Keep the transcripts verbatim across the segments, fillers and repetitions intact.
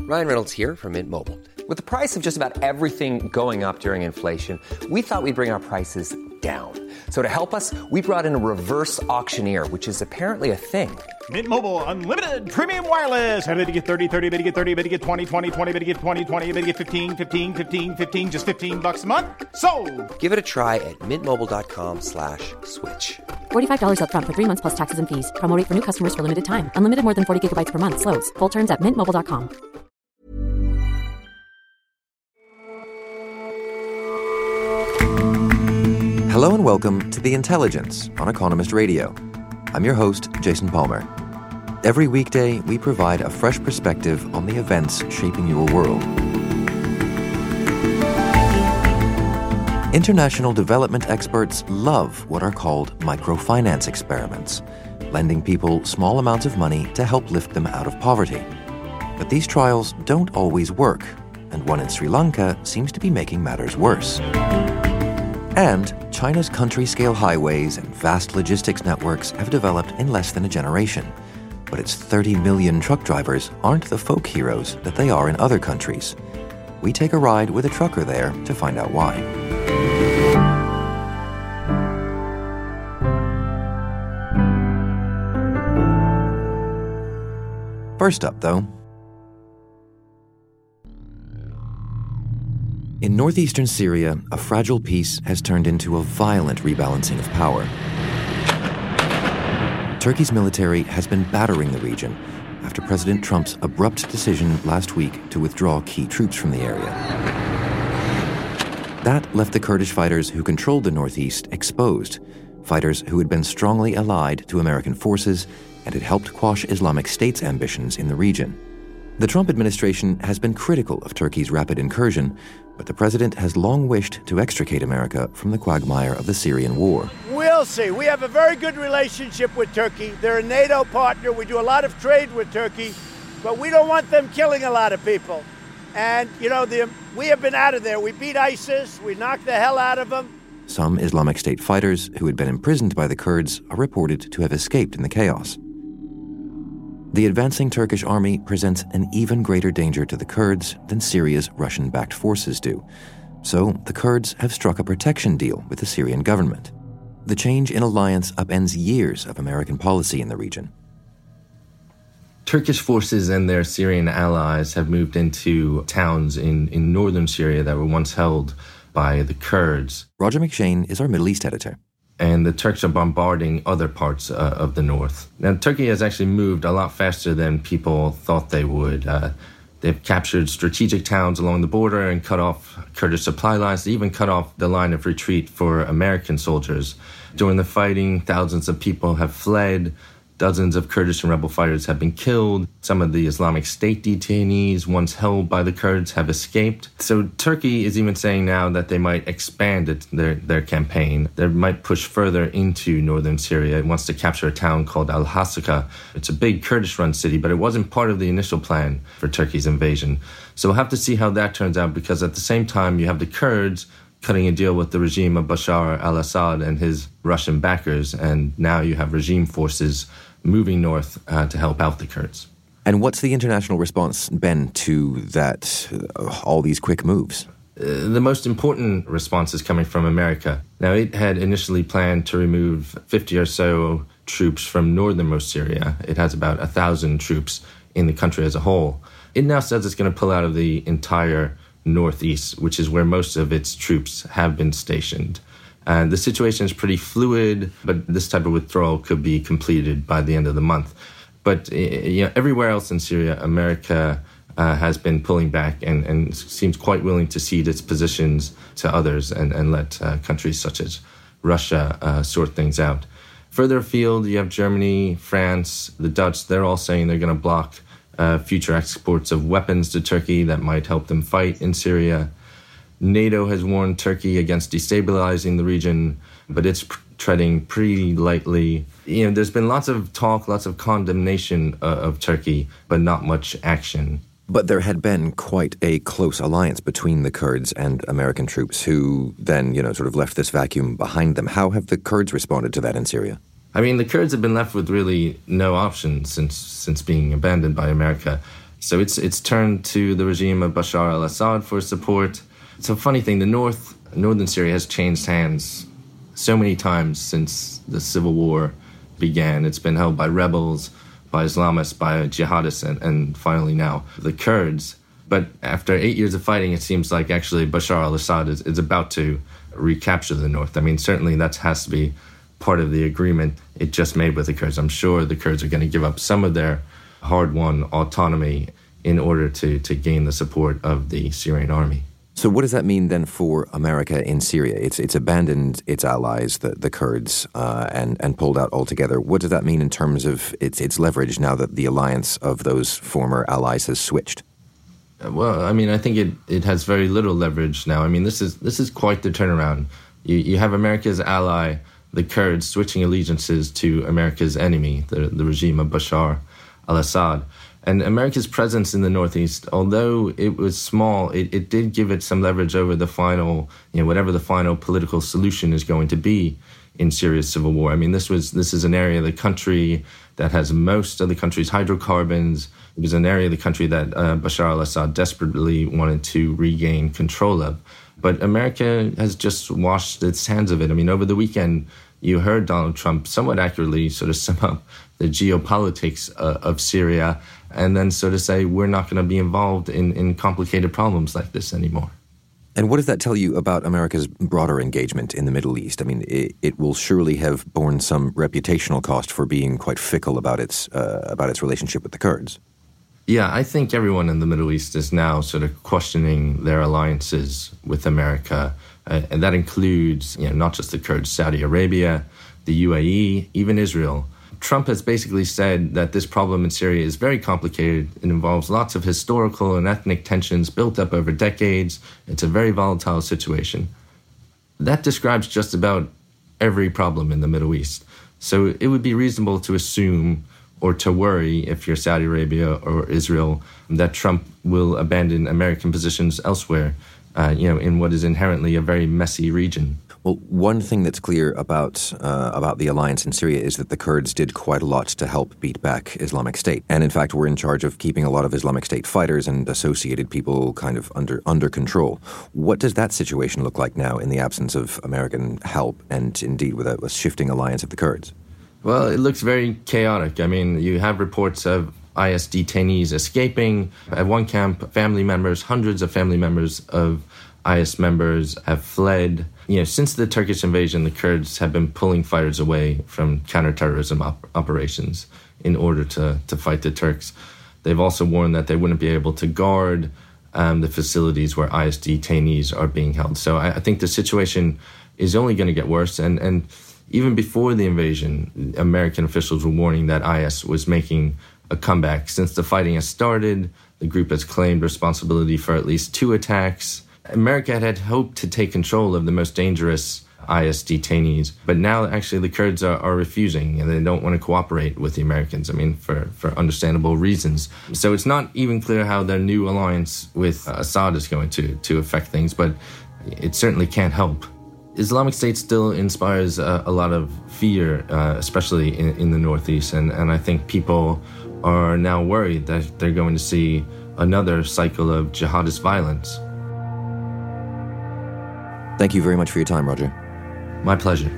Ryan Reynolds here from Mint Mobile. With the price of just about everything going up during inflation, we thought we'd bring our prices down. So to help us, we brought in a reverse auctioneer, which is apparently a thing. Mint Mobile Unlimited Premium Wireless. How to get thirty, thirty, how to get thirty, how to get twenty, twenty, twenty, how to get twenty, twenty, how to get fifteen, fifteen, fifteen, fifteen, just fifteen bucks a month? Sold! Give it a try at mintmobile.com slash switch. forty-five dollars up front for three months plus taxes and fees. Promo rate for new customers for limited time. Unlimited more than forty gigabytes per month. Slows full terms at mint mobile dot com. Hello and welcome to The Intelligence on Economist Radio. I'm your host, Jason Palmer. Every weekday, we provide a fresh perspective on the events shaping your world. International development experts love what are called microfinance experiments, lending people small amounts of money to help lift them out of poverty. But these trials don't always work, and one in Sri Lanka seems to be making matters worse. And China's country-scale highways and vast logistics networks have developed in less than a generation. But its thirty million truck drivers aren't the folk heroes that they are in other countries. We take a ride with a trucker there to find out why. First up, though, in northeastern Syria, a fragile peace has turned into a violent rebalancing of power. Turkey's military has been battering the region after President Trump's abrupt decision last week to withdraw key troops from the area. That left the Kurdish fighters who controlled the northeast exposed, fighters who had been strongly allied to American forces and had helped quash Islamic State's ambitions in the region. The Trump administration has been critical of Turkey's rapid incursion, but the president has long wished to extricate America from the quagmire of the Syrian war. We'll see. We have a very good relationship with Turkey. They're a NATO partner. We do a lot of trade with Turkey, but we don't want them killing a lot of people. And, you know, the, we have been out of there. We beat ISIS. We knocked the hell out of them. Some Islamic State fighters who had been imprisoned by the Kurds are reported to have escaped in the chaos. The advancing Turkish army presents an even greater danger to the Kurds than Syria's Russian-backed forces do. So the Kurds have struck a protection deal with the Syrian government. The change in alliance upends years of American policy in the region. Turkish forces and their Syrian allies have moved into towns in, in northern Syria that were once held by the Kurds. Roger McShane is our Middle East editor. And the Turks are bombarding other parts uh, of the north. Now, Turkey has actually moved a lot faster than people thought they would. Uh, they've captured strategic towns along the border and cut off Kurdish supply lines. They even cut off the line of retreat for American soldiers. During the fighting, thousands of people have fled. Dozens of Kurdish and rebel fighters have been killed. Some of the Islamic State detainees once held by the Kurds have escaped. So Turkey is even saying now that they might expand it, their, their campaign. They might push further into northern Syria. It wants to capture a town called Al-Hasaka. It's a big Kurdish-run city, but it wasn't part of the initial plan for Turkey's invasion. So we'll have to see how that turns out, because at the same time, you have the Kurds cutting a deal with the regime of Bashar al-Assad and his Russian backers, and now you have regime forces moving north uh, to help out the Kurds. And what's the international response been to that, uh, all these quick moves? Uh, the most important response is coming from America. Now, it had initially planned to remove fifty or so troops from northernmost Syria. It has about one thousand troops in the country as a whole. It now says it's going to pull out of the entire northeast, which is where most of its troops have been stationed. And the situation is pretty fluid, but this type of withdrawal could be completed by the end of the month. But you know, everywhere else in Syria, America uh, has been pulling back and, and seems quite willing to cede its positions to others and, and let uh, countries such as Russia uh, sort things out. Further afield, you have Germany, France, the Dutch. They're all saying they're going to block uh, future exports of weapons to Turkey that might help them fight in Syria. NATO has warned Turkey against destabilizing the region, but it's pr- treading pretty lightly. You know, there's been lots of talk, lots of condemnation uh, of Turkey, but not much action. But there had been quite a close alliance between the Kurds and American troops who then, you know, sort of left this vacuum behind them. How have the Kurds responded to that in Syria? I mean, the Kurds have been left with really no options since since being abandoned by America. So it's it's turned to the regime of Bashar al-Assad for support. It's a funny thing, the north, northern Syria has changed hands so many times since the civil war began. It's been held by rebels, by Islamists, by jihadists, and, and finally now the Kurds. But after eight years of fighting, it seems like actually Bashar al-Assad is, is about to recapture the north. I mean, certainly that has to be part of the agreement it just made with the Kurds. I'm sure the Kurds are going to give up some of their hard-won autonomy in order to, to gain the support of the Syrian army. So what does that mean then for America in Syria? It's it's abandoned its allies, the, the Kurds, uh, and, and pulled out altogether. What does that mean in terms of its, its leverage now that the alliance of those former allies has switched? Well, I mean, I think it, it has very little leverage now. I mean, this is this is quite the turnaround. You, you have America's ally, the Kurds, switching allegiances to America's enemy, the, the regime of Bashar al-Assad. And America's presence in the Northeast, although it was small, it, it did give it some leverage over the final, you know, whatever the final political solution is going to be in Syria's civil war. I mean, this was this is an area of the country that has most of the country's hydrocarbons. It was an area of the country that uh, Bashar al-Assad desperately wanted to regain control of. But America has just washed its hands of it. I mean, over the weekend, you heard Donald Trump somewhat accurately sort of sum up the geopolitics uh, of Syria and then sort of say, we're not going to be involved in, in complicated problems like this anymore. And what does that tell you about America's broader engagement in the Middle East? I mean, it, it will surely have borne some reputational cost for being quite fickle about its uh, about its relationship with the Kurds. Yeah, I think everyone in the Middle East is now sort of questioning their alliances with America. Uh, and that includes, you know, not just the Kurds, Saudi Arabia, the U A E, even Israel. Trump has basically said that this problem in Syria is very complicated. It involves lots of historical and ethnic tensions built up over decades. It's a very volatile situation. That describes just about every problem in the Middle East. So it would be reasonable to assume or to worry, if you're Saudi Arabia or Israel, that Trump will abandon American positions elsewhere, uh, you know, in what is inherently a very messy region. Well, one thing that's clear about uh, about the alliance in Syria is that the Kurds did quite a lot to help beat back Islamic State. And in fact, were in charge of keeping a lot of Islamic State fighters and associated people kind of under under control. What does that situation look like now in the absence of American help and indeed with a, a shifting alliance of the Kurds? Well, it looks very chaotic. I mean, you have reports of I S detainees escaping. At one camp, family members, hundreds of family members of I S members have fled. You know, since the Turkish invasion, the Kurds have been pulling fighters away from counterterrorism op- operations in order to, to fight the Turks. They've also warned that they wouldn't be able to guard um, the facilities where I S detainees are being held. So I, I think the situation is only going to get worse. And, and even before the invasion, American officials were warning that I S was making a comeback. Since the fighting has started, the group has claimed responsibility for at least two attacks. America had hoped to take control of the most dangerous I S detainees, but now actually the Kurds are, are refusing and they don't want to cooperate with the Americans, I mean, for, for understandable reasons. So it's not even clear how their new alliance with Assad is going to, to affect things, but it certainly can't help. Islamic State still inspires a, a lot of fear, uh, especially in, in the Northeast, and, and I think people are now worried that they're going to see another cycle of jihadist violence. Thank you very much for your time, Roger. My pleasure.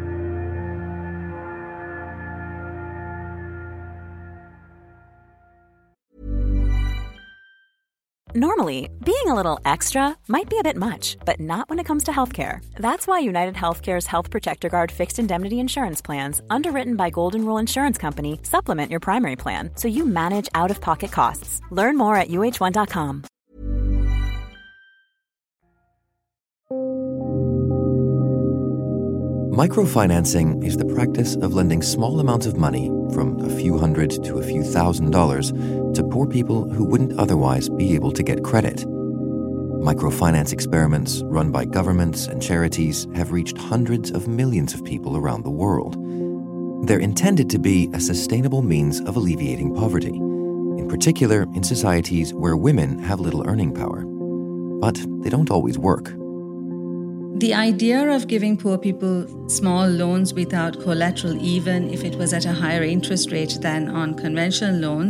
Normally, being a little extra might be a bit much, but not when it comes to healthcare. That's why United Healthcare's Health Protector Guard fixed indemnity insurance plans, underwritten by Golden Rule Insurance Company, supplement your primary plan so you manage out-of-pocket costs. Learn more at U H one dot com. Microfinancing is the practice of lending small amounts of money, from a few hundred to a few thousand dollars, to poor people who wouldn't otherwise be able to get credit. Microfinance experiments run by governments and charities have reached hundreds of millions of people around the world. They're intended to be a sustainable means of alleviating poverty, in particular in societies where women have little earning power. But they don't always work. The idea of giving poor people small loans without collateral, even if it was at a higher interest rate than on conventional loans,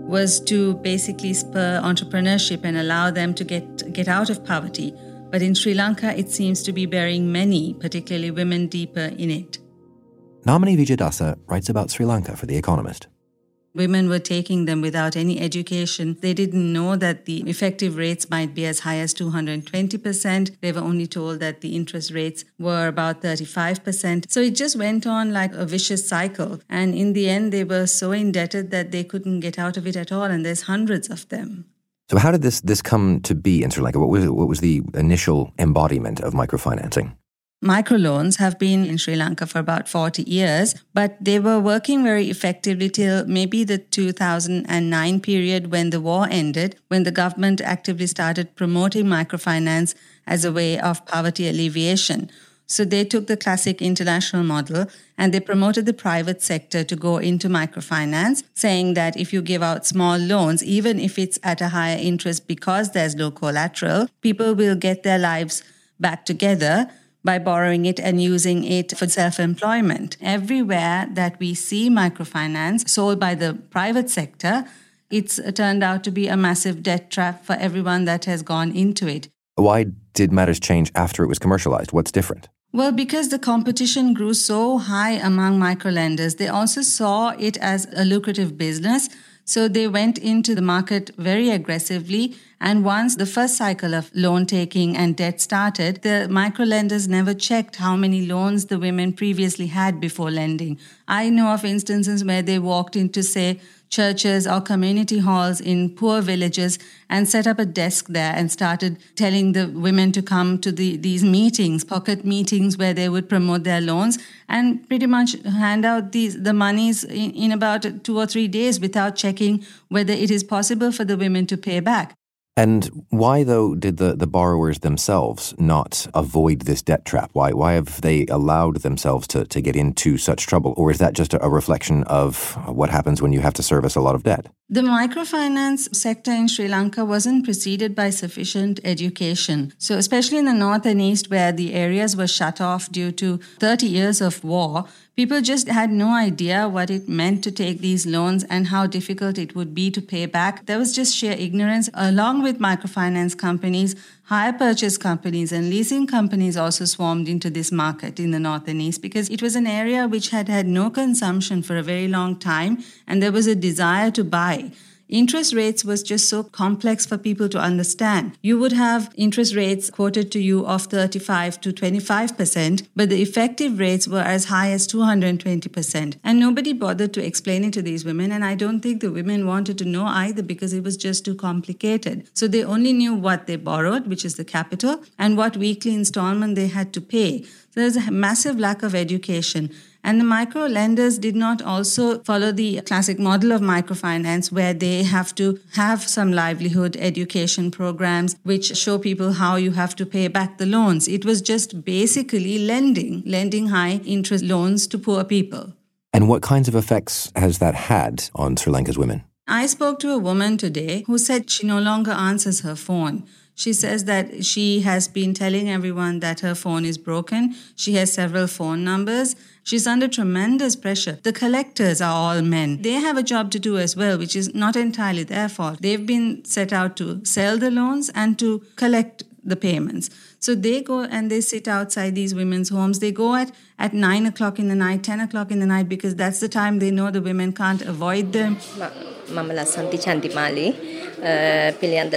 was to basically spur entrepreneurship and allow them to get, get out of poverty. But in Sri Lanka, it seems to be burying many, particularly women, deeper in it. Namani Vijayadasa writes about Sri Lanka for The Economist. Women were taking them without any education. They didn't know that the effective rates might be as high as two hundred twenty percent. They were only told that the interest rates were about thirty-five percent. So it just went on like a vicious cycle. And in the end, they were so indebted that they couldn't get out of it at all. And there's hundreds of them. So how did this this come to be in Sri Lanka? What was what was the initial embodiment of microfinancing? Microloans have been in Sri Lanka for about forty years, but they were working very effectively till maybe the two thousand nine period when the war ended, when the government actively started promoting microfinance as a way of poverty alleviation. So they took the classic international model and they promoted the private sector to go into microfinance, saying that if you give out small loans, even if it's at a higher interest because there's no collateral, people will get their lives back together by borrowing it and using it for self-employment. Everywhere that we see microfinance sold by the private sector, it's turned out to be a massive debt trap for everyone that has gone into it. Why did matters change after it was commercialized? What's different? Well, because the competition grew so high among microlenders, they also saw it as a lucrative business. So they went into the market very aggressively. And once the first cycle of loan taking and debt started, the microlenders never checked how many loans the women previously had before lending. I know of instances where they walked into, say, churches or community halls in poor villages and set up a desk there and started telling the women to come to the, these meetings, pocket meetings where they would promote their loans and pretty much hand out these the monies in, in about two or three days without checking whether it is possible for the women to pay back. And why, though, did the, the borrowers themselves not avoid this debt trap? Why why have they allowed themselves to, to get into such trouble? Or is that just a, a reflection of what happens when you have to service a lot of debt? The microfinance sector in Sri Lanka wasn't preceded by sufficient education. So especially in the north and east where the areas were shut off due to thirty years of war, people just had no idea what it meant to take these loans and how difficult it would be to pay back. There was just sheer ignorance. Along with microfinance companies, hire purchase companies and leasing companies also swarmed into this market in the north and east because it was an area which had had no consumption for a very long time and there was a desire to buy. Interest rates was just so complex for people to understand. You would have interest rates quoted to you of thirty-five to twenty-five percent, but the effective rates were as high as two hundred twenty percent. And nobody bothered to explain it to these women, and I don't think the women wanted to know either because it was just too complicated. So they only knew what they borrowed, which is the capital, and what weekly installment they had to pay. So there's a massive lack of education. And the micro lenders did not also follow the classic model of microfinance where they have to have some livelihood education programs which show people how you have to pay back the loans. It was just basically lending, lending high interest loans to poor people. And what kinds of effects has that had on Sri Lanka's women? I spoke to a woman today who said she no longer answers her phone. She says that she has been telling everyone that her phone is broken. She has several phone numbers. She's under tremendous pressure. The collectors are all men. They have a job to do as well, which is not entirely their fault. They've been set out to sell the loans and to collect the payments. So they go and they sit outside these women's homes. They go at, at nine o'clock in the night, ten o'clock in the night, because that's the time they know the women can't avoid them. Mama Lasanti Chandimali. I met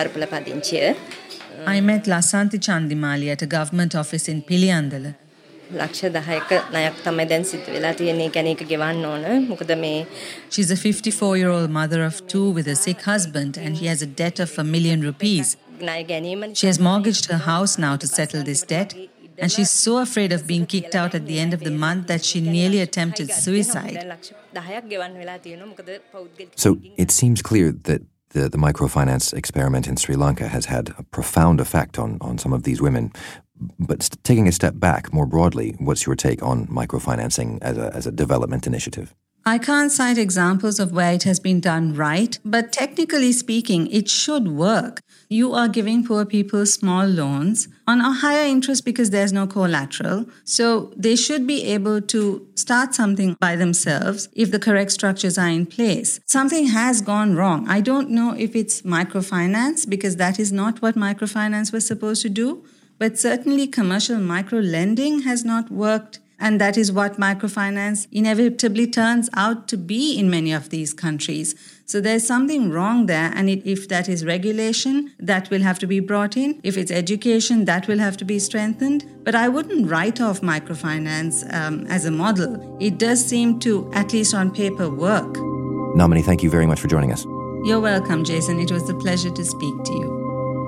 Lasanti Chandimali at a government office in Piliandala. She's a fifty-four-year-old mother of two with a sick husband and he has a debt of a million rupees. She has mortgaged her house now to settle this debt and she's so afraid of being kicked out at the end of the month that she nearly attempted suicide. So it seems clear that The, the microfinance experiment in Sri Lanka has had a profound effect on, on some of these women. But st- taking a step back more broadly, what's your take on microfinancing as a, as a development initiative? I can't cite examples of where it has been done right, but technically speaking, it should work. You are giving poor people small loans on a higher interest because there's no collateral. So they should be able to start something by themselves if the correct structures are in place. Something has gone wrong. I don't know if it's microfinance because that is not what microfinance was supposed to do, but certainly commercial micro-lending has not worked. And that is what microfinance inevitably turns out to be in many of these countries. So there's something wrong there. And it, if that is regulation, that will have to be brought in. If it's education, that will have to be strengthened. But I wouldn't write off microfinance um, as a model. It does seem to, at least on paper, work. Namini, thank you very much for joining us. You're welcome, Jason. It was a pleasure to speak to you.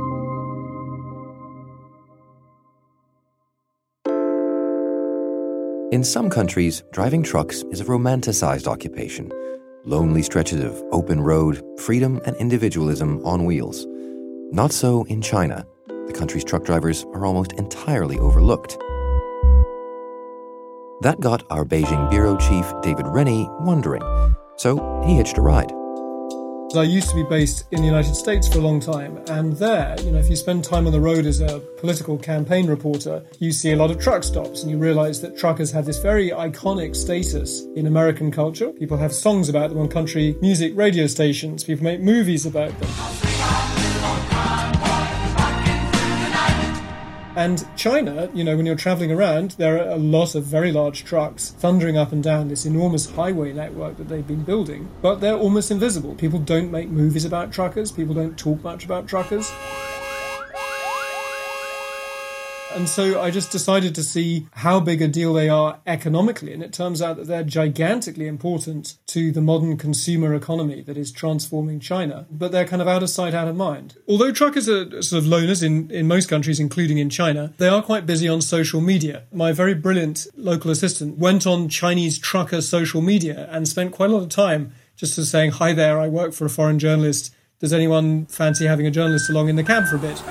In some countries, driving trucks is a romanticized occupation. Lonely stretches of open road, freedom and individualism on wheels. Not so in China. The country's truck drivers are almost entirely overlooked. That got our Beijing bureau chief, David Rennie, wondering. So he hitched a ride. I used to be based in the United States for a long time, and there, you know, if you spend time on the road as a political campaign reporter, you see a lot of truck stops, and you realize that truckers have this very iconic status in American culture. People have songs about them on country music radio stations. People make movies about them. And China, you know, when you're traveling around, there are a lot of very large trucks thundering up and down this enormous highway network that they've been building, but they're almost invisible. People don't make movies about truckers. People don't talk much about truckers. And so I just decided to see how big a deal they are economically. And it turns out that they're gigantically important to the modern consumer economy that is transforming China. But they're kind of out of sight, out of mind. Although truckers are sort of loners in, in most countries, including in China, they are quite busy on social media. My very brilliant local assistant went on Chinese trucker social media and spent quite a lot of time just sort of saying, "Hi there, I work for a foreign journalist. Does anyone fancy having a journalist along in the cab for a bit?"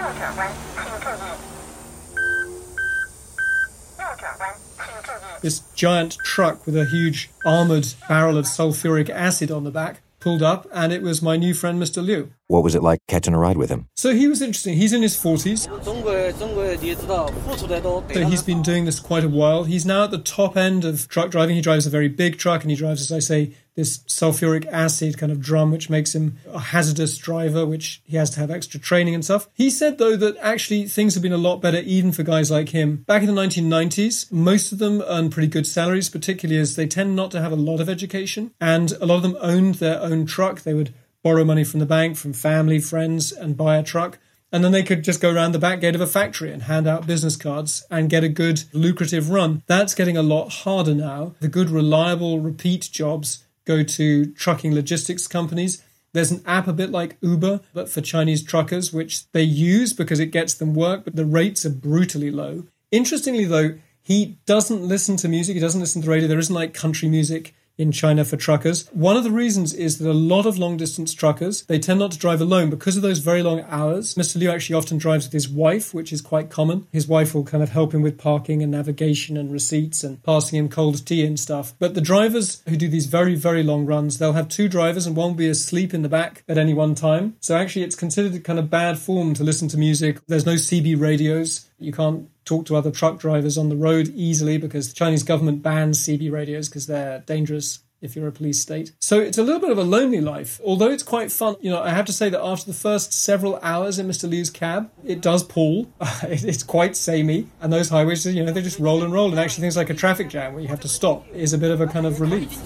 This giant truck with a huge armoured barrel of sulfuric acid on the back pulled up, and it was my new friend, Mister Liu. What was it like catching a ride with him? So he was interesting. He's in his forties. So he's been doing this quite a while. He's now at the top end of truck driving. He drives a very big truck, and he drives, as I say, this sulfuric acid kind of drum, which makes him a hazardous driver, which he has to have extra training and stuff. He said, though, that actually things have been a lot better even for guys like him. Back in the nineteen nineties, most of them earn pretty good salaries, particularly as they tend not to have a lot of education. And a lot of them owned their own truck. They would borrow money from the bank, from family, friends, and buy a truck. And then they could just go around the back gate of a factory and hand out business cards and get a good, lucrative run. That's getting a lot harder now. The good, reliable, repeat jobs go to trucking logistics companies. There's an app a bit like Uber, but for Chinese truckers, which they use because it gets them work, but the rates are brutally low. Interestingly, though, he doesn't listen to music. He doesn't listen to radio. There isn't like country music in China for truckers. One of the reasons is that a lot of long-distance truckers, they tend not to drive alone because of those very long hours. Mister Liu actually often drives with his wife, which is quite common. His wife will kind of help him with parking and navigation and receipts and passing him cold tea and stuff. But the drivers who do these very, very long runs, they'll have two drivers and one will be asleep in the back at any one time. So actually it's considered kind of bad form to listen to music. There's no C B radios. You can't talk to other truck drivers on the road easily because the Chinese government bans C B radios because they're dangerous if you're a police state. So it's a little bit of a lonely life, although it's quite fun. You know, I have to say that after the first several hours in Mister Liu's cab, it does pull. It's quite samey. And those highways, you know, they just roll and roll. And actually things like a traffic jam where you have to stop is a bit of a kind of relief.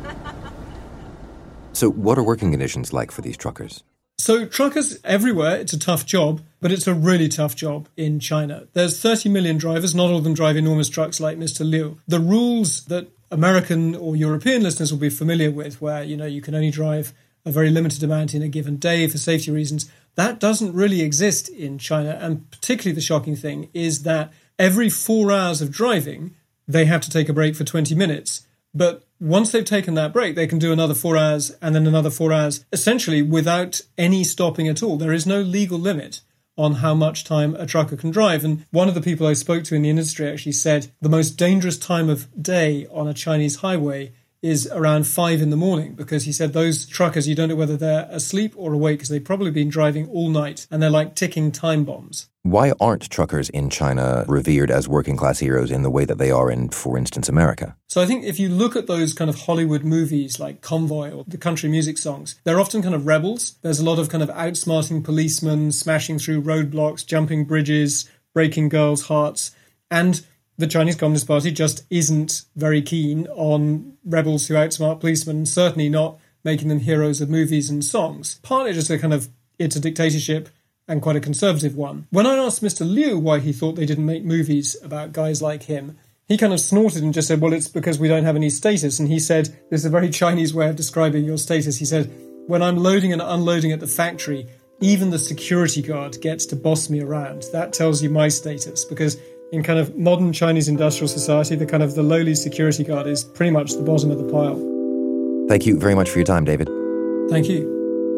So what are working conditions like for these truckers? So truckers everywhere, it's a tough job, but it's a really tough job in China. There's thirty million drivers. Not all of them drive enormous trucks like Mister Liu. The rules that American or European listeners will be familiar with, where, you know, you can only drive a very limited amount in a given day for safety reasons, that doesn't really exist in China. And particularly the shocking thing is that every four hours of driving, they have to take a break for twenty minutes. But once they've taken that break, they can do another four hours and then another four hours, essentially without any stopping at all. There is no legal limit on how much time a trucker can drive. And one of the people I spoke to in the industry actually said the most dangerous time of day on a Chinese highway is around five in the morning, because he said those truckers, you don't know whether they're asleep or awake because they've probably been driving all night and they're like ticking time bombs. Why aren't truckers in China revered as working-class heroes in the way that they are in, for instance, America? So I think if you look at those kind of Hollywood movies like Convoy or the country music songs, they're often kind of rebels. There's a lot of kind of outsmarting policemen, smashing through roadblocks, jumping bridges, breaking girls' hearts. And the Chinese Communist Party just isn't very keen on rebels who outsmart policemen, certainly not making them heroes of movies and songs. Partly just a kind of, it's a dictatorship, and quite a conservative one. When I asked Mister Liu why he thought they didn't make movies about guys like him, he kind of snorted and just said, well, it's because we don't have any status. And he said, this is a very Chinese way of describing your status. He said, when I'm loading and unloading at the factory, even the security guard gets to boss me around. That tells you my status, because in kind of modern Chinese industrial society, the kind of the lowly security guard is pretty much the bottom of the pile. Thank you very much for your time, David. Thank you.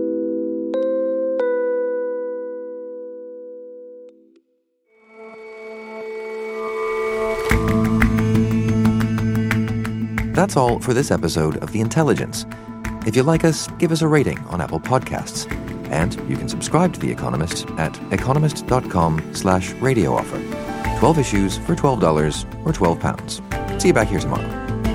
That's all for this episode of The Intelligence. If you like us, give us a rating on Apple Podcasts. And you can subscribe to The Economist at economist.com slash radio offer. twelve issues for twelve dollars or twelve pounds. See you back here tomorrow.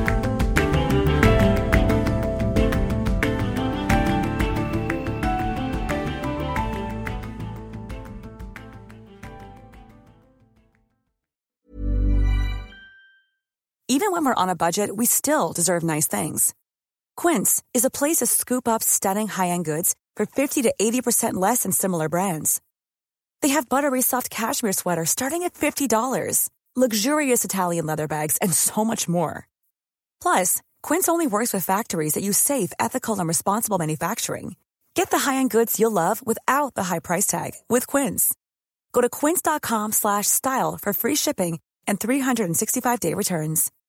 Even when we're on a budget, we still deserve nice things. Quince is a place to scoop up stunning high-end goods for fifty to eighty percent less than similar brands. They have buttery soft cashmere sweaters starting at fifty dollars, luxurious Italian leather bags, and so much more. Plus, Quince only works with factories that use safe, ethical, and responsible manufacturing. Get the high-end goods you'll love without the high price tag with Quince. Go to quince.com slash style for free shipping and three sixty-five day returns.